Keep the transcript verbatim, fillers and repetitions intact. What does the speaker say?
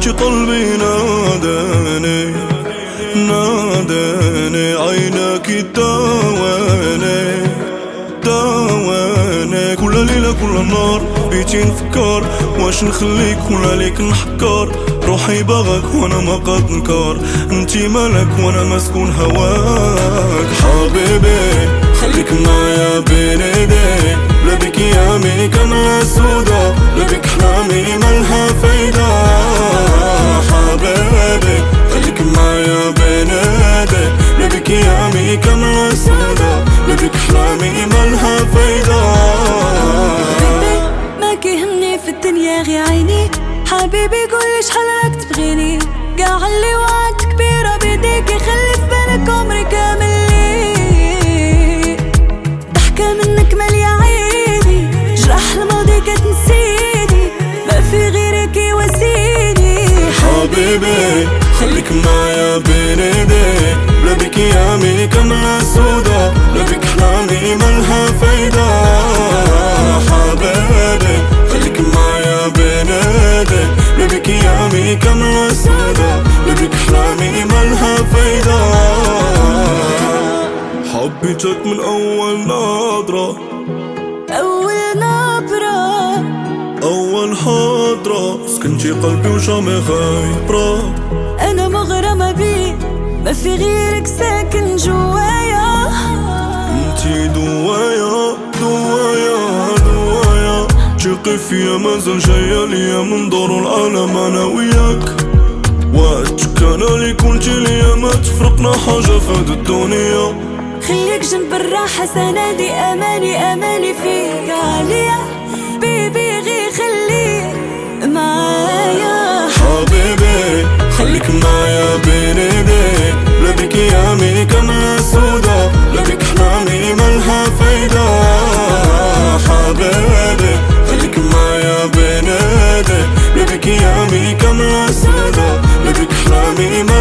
حبيتي قلبي ناداني ناداني عيناك داواني داواني كل ليلة كل نهار بيتي نفكر واش نخليك ولا ليك نحكر روحي باغاك وانا ما قد نكار انتي مالك وانا مسكون هواك حبيبي خليك معايا بين ايديك لا بك ايامي كاملة سودا لا بك احلامي مالها فايدة حبيبي خليك معايا بين ايديك لا بك ايامي كاملة سودا لا بك احلامي مالها فايدة ما كيهمني في الدنيا غير عينيك حبيبي قولي شحال راك تبغيني كاع اللي وعدت كبيرة بيديك يخلي في بالك عمري كامل ليك ضحكة منك مالية عيني جرح الماضي كتنسيني ما في غيرك يواسيني حبيبي خليك معايا بين ايديك لا بك ايامي كاملة سودا لا بك احلامي مالها فايدة حبيبي خليك معايا بين ايديك لا بك ايامي كاملة سودا لا بك احلامي مالها فايدة حبيتك من اول نظرة أول نبرة اول حضرة سكنتي قلبي وجامي خايبرة أنا مغرمة بيك ما في غيرك ساكن جوايا انتي دوايا دوايا دوايا تشقي فيا مازال جاية ليا من دور العالم انا وياك وعدتك انا لي كنتي ليا ما تفرقنا حاجة في هاد الدنيا خليك جنب الراحة سندي أماني أماني فيك عالية بيبي غي خليك معايا حبيبي خليك معايا بين ايديك لا بك ايامي كاملة سودا لا بك احلامي مالها فايدة حبيبي خليك معايا بين ايديك لا بك ايامي كاملة سودا لا بك احلامي